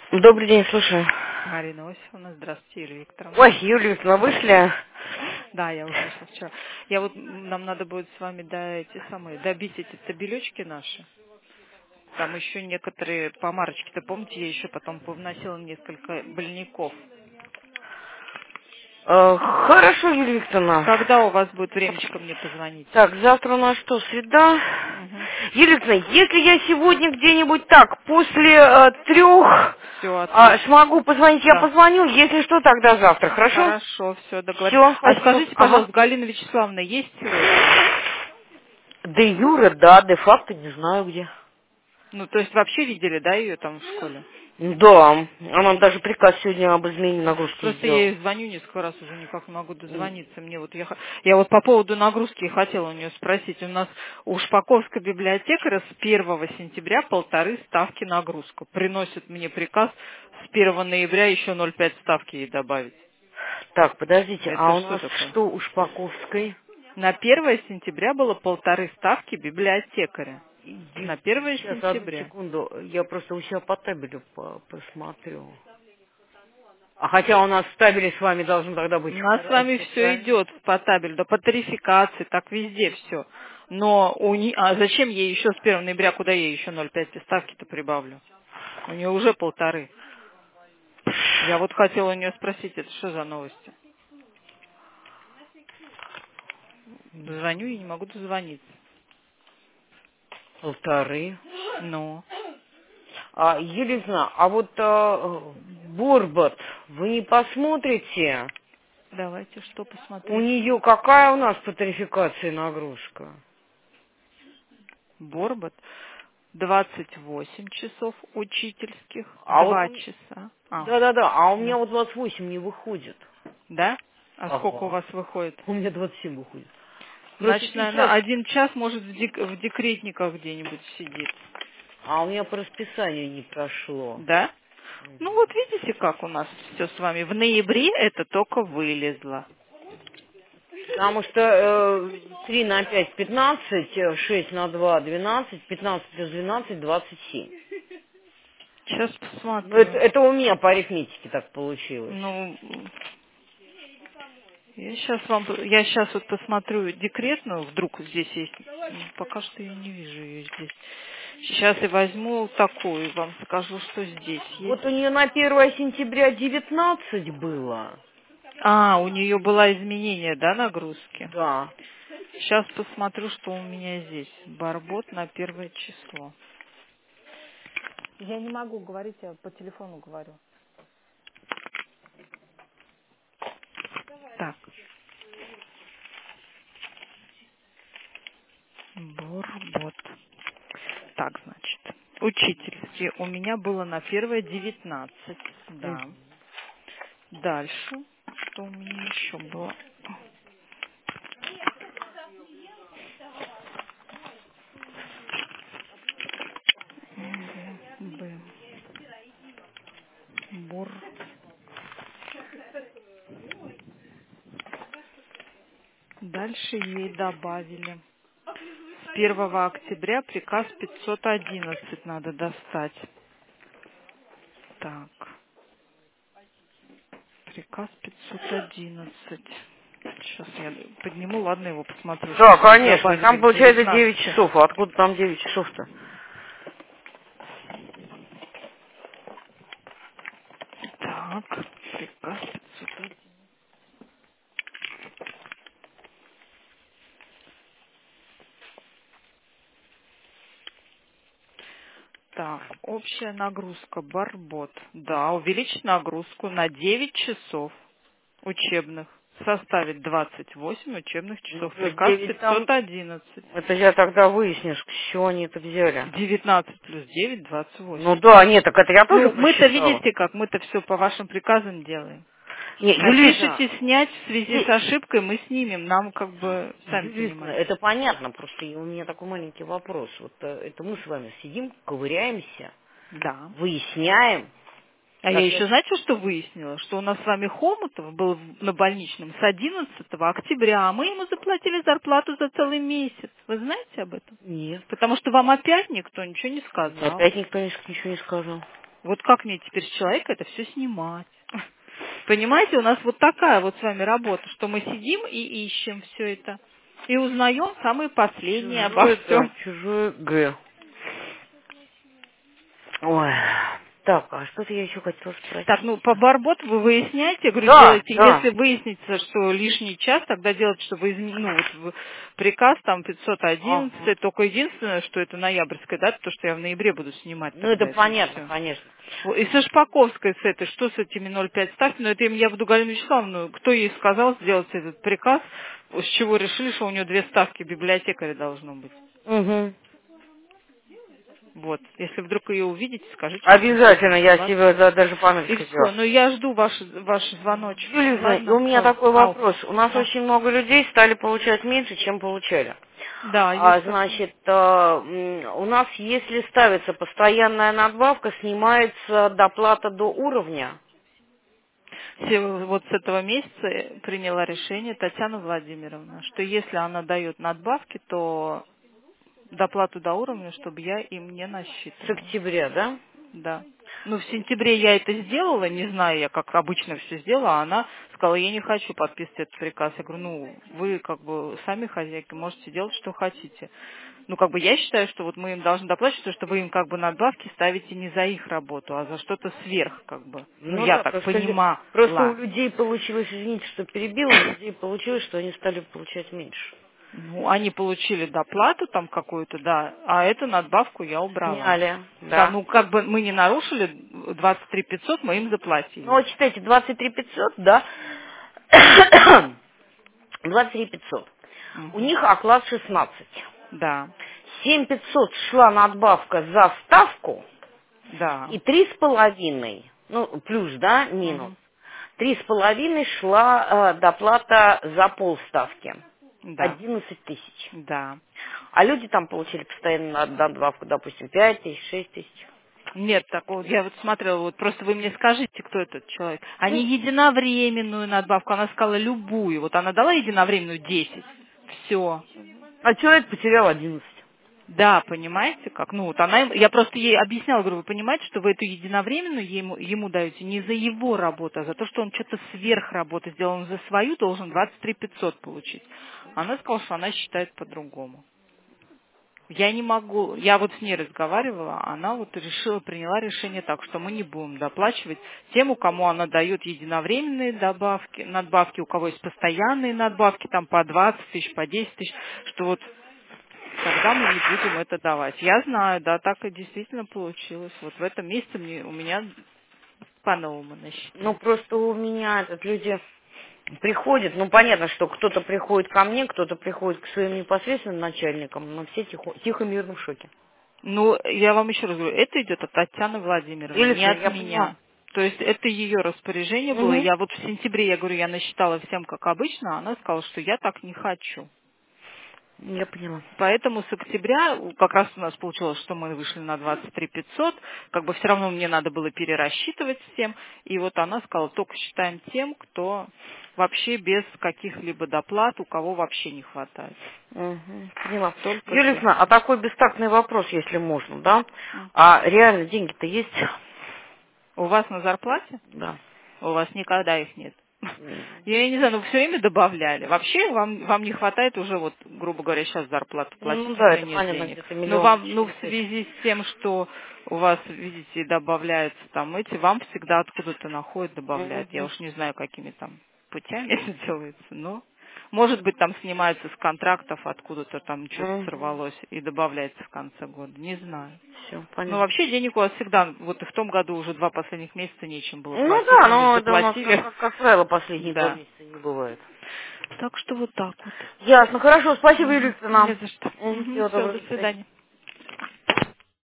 Добрый день, слушаю. Марина Осиповна, здравствуйте, Юлия Викторовна. Ой, Юлия Викторовна, вышли? Да, я уже вышла вчера. Нам надо будет с вами добить эти табелечки наши. Там еще некоторые помарочки-то, помните, я еще потом повносила несколько больников. Хорошо, Юлия Викторовна. Когда у вас будет времечко мне позвонить? Так, завтра у нас что, среда? Угу. Юлия Викторовна, если я сегодня где-нибудь так, после 3 Все, отлично. смогу позвонить, я Да. позвоню, если что, тогда завтра, хорошо? Хорошо, все, договорились. Все, А спасибо. скажите, Ага. пожалуйста, Галина Вячеславовна есть сегодня? Де юре, да, де факто не знаю где. Ну, то есть вообще видели, да, ее там в школе? Да, она даже приказ сегодня об изменении нагрузки Просто я сделала. ей звоню несколько раз, уже никак не могу дозвониться. Я вот по поводу нагрузки хотела у нее спросить. У нас у Шпаковской библиотекаря с 1 сентября 1,5 ставки нагрузку. Приносит мне приказ с 1 ноября еще 0,5 ставки ей добавить. Так, подождите, Это а у что нас такое? что у Шпаковской? На 1 сентября было 1,5 ставки библиотекаря. На 1 Сейчас, одну сентября. секунду, я просто у себя по табелю посмотрю. А хотя у нас в табеле с вами должно тогда быть У нас с вами все специально. идет по табелю, да, по тарификации, так везде все. Но а зачем ей еще с 1 ноября, куда ей еще 0,5 ставки-то прибавлю? У нее уже 1,5. Я вот хотела у нее спросить, это что за новости? Звоню и не могу дозвониться. 1,5. Ну, Елизна, а вот Борбот, вы не посмотрите? давайте что У посмотреть. нее какая у нас по тарификации нагрузка? Борбот 28 часов учительских, А вот 2 часа. да-да-да, а у меня Ну, вот 28 не выходит. да? А сколько у Ага. вас выходит? У меня 27 выходит. Просто Значит, сейчас. наверное, 1 час может в декретниках где-нибудь сидит. А у меня по расписанию не прошло. Да? Ну вот видите, как у нас все с вами. В ноябре это только вылезло. Потому что 3 на 5 15, 6 на 2 12, 15 плюс 12 27. Сейчас Ну, посмотрю. это у меня по арифметике так получилось. Ну, я сейчас вот посмотрю декретную, вдруг здесь есть. Пока что я не вижу ее здесь. Сейчас я возьму такую, вам скажу, что здесь есть. Вот у нее на 1 сентября 19 было. А, у нее было изменение, да, нагрузки? Да. Сейчас посмотрю, что у меня здесь. Барбот на 1 число. Я не могу говорить, я по телефону говорю. Так, Борбот. Так, значит, учительский у меня было на 1 19, да. Дальше, что у меня еще было? Б. Бор. Дальше ей добавили. С 1 октября приказ 511 надо достать. Так, приказ 511. Сейчас я подниму, ладно, его посмотрю, Да, что ей конечно. добавили Там к получается 9 19. часов. А откуда там 9 часов-то? Так, приказ 511. Так, общая нагрузка Барбот. Да, увеличить нагрузку на 9 часов учебных. Составит 28 учебных Ну, часов. плюс Приказ 9 там. 511. Это я тогда выясню, с чего они это взяли. 19 плюс 9, Ну 28. да, нет, так это я тоже Ну, мы-то посчитала. видите как, мы-то все по вашим приказам делаем. Не, Юлиза, Напишите снять в связи с ошибкой, мы снимем. Нам как бы, сами Юлиза, понимаете. это понятно, просто у меня такой маленький вопрос. Вот это мы с вами сидим, ковыряемся, Да. выясняем. А я Как я... еще, знаете, что выяснила? Что у нас с вами Хомутов был на больничном с 11 октября, а мы ему заплатили зарплату за целый месяц. Вы знаете об этом? Нет. Потому что вам опять никто ничего не сказал. Опять никто ничего не сказал. Вот как мне теперь с человека это все снимать? Понимаете, у нас вот такая вот с вами работа, что мы сидим и ищем все это. И узнаем самые последние обо Чужое, да, всем. чужое Г. Ой. Так, а что-то я еще хотела Так, спросить. ну по барботу вы выясняете, я говорю, Да, делайте, да. если выяснится, что лишний час, тогда делать, чтобы ну, вот приказ там 511, Ага. только единственное, что это ноябрьская дата, то, что я в ноябре буду снимать Ну, это тогда это понятно, все. конечно. И со Шпаковской с этой, что с этими 0,5 ставки, но это я буду Галину Вячеславовну, кто ей сказал сделать этот приказ, с чего решили, что у нее 2 ставки библиотекаря должно быть. Угу. Вот. Если вдруг ее увидите, скажите, что хотите Обязательно, я ставки. себе даже И памятку все. сделаю. Ну, я жду ваш звоночек. Юлия, и у Ладно? меня Ой, такой ау. вопрос. У нас Да. очень много людей стали получать меньше, чем получали. Да, есть такое. Значит, у нас, если ставится постоянная надбавка, снимается доплата до уровня. Вот с этого месяца приняла решение Татьяна Владимировна, что если она дает надбавки, то доплату до уровня, чтобы я им не С насчитывала. октября, да? Да. Ну, в сентябре я это сделала, не знаю, я как обычно все сделала, а она сказала, я не хочу подписывать этот приказ. Я говорю, ну, вы как бы сами хозяйки, можете делать, что хотите. Ну, как бы я считаю, что вот мы им должны доплачивать, потому что вы им как бы надбавки ставите не за их работу, а за что-то сверх, как бы. Ну, Ну я да, так просто у понимала. людей получилось, извините, что перебила, у людей получилось, что они стали получать меньше. Ну, они получили доплату там какую-то, да, а эту надбавку я убрала. Сняли, Да, да. ну, как бы мы не нарушили 23 500, мы им Ну, заплатили. вот читайте, 23 500, да. 23 500. У Мгм. них оклад 16. Да, 7 500 шла надбавка за ставку, да. и 3,5, ну, плюс, да, минус. Мгм. 3,5 шла доплата за полставки. Да, 11 тысяч. да. А люди там получили постоянно надбавку, допустим, 5 тысяч, 6 тысяч. Нет такого. Я вот смотрела, вот просто вы мне скажите, кто этот человек. Они единовременную надбавку, она сказала любую. Вот она дала единовременную 10. Все. А человек потерял 11. Да, понимаете как? Ну вот она, я просто ей объясняла, говорю, вы понимаете, что вы эту единовременную ему даете не за его работу, а за то, что он что-то сверх работы сделал, он за свою должен 23 500 получить. Она сказала, что она считает по-другому. Я не могу, я вот с ней разговаривала, она вот приняла решение так, что мы не будем доплачивать тем, у кому она дает единовременные надбавки, у кого есть постоянные надбавки, там по 20 тысяч, по 10 тысяч, что вот тогда мы не будем это давать. Я знаю, да, так и действительно получилось. Вот в этом месяце у меня по-новому Ну, насчитали. просто у меня люди приходят, ну, понятно, что кто-то приходит ко мне, кто-то приходит к своим непосредственным начальникам, но все тихо-мирно в шоке. Ну, я вам еще раз говорю, это идет от Татьяны Владимировны, не Елена, от я поняла. меня. То есть это ее распоряжение было. Угу. Я вот в сентябре, я говорю, я насчитала всем как обычно, а она сказала, что я так не хочу. Я поняла. Поэтому с октября как раз у нас получилось, что мы вышли на 23 500, как бы все равно мне надо было перерасчитывать всем, и вот она сказала, только считаем тем, кто вообще без каких-либо доплат, у кого вообще не хватает. Угу. Поняла. Только Юлия те. Александровна, а такой бестактный вопрос, если можно, да? М. А реально деньги-то есть? У вас на зарплате? Да. У вас никогда их нет. М. Я не знаю, ну все время добавляли. Вообще вам не хватает уже, вот, грубо говоря, сейчас зарплату платить, Ну да, уже это нет понятно, денег. где-то Но миллион вам, ну в 400. связи с тем, что у вас, видите, добавляются там эти, вам всегда откуда-то находят, добавляют. Я Угу. уж не знаю, какими там путями это делается, но может быть там снимаются с контрактов, откуда-то там что-то Угу. сорвалось и добавляется в конце года. Не знаю. Все, Но понятно. вообще денег у вас всегда, вот и в том году уже 2 последних месяца нечем было Ну платить, да, мы их но это у нас, заплатили. как правило, последние 2 Да. месяца не бывает. Так что вот так вот. Ясно, хорошо, спасибо, Юлия Мгм. Не Александровна. за что. Всего Все, доброго, до до свидания. свидания.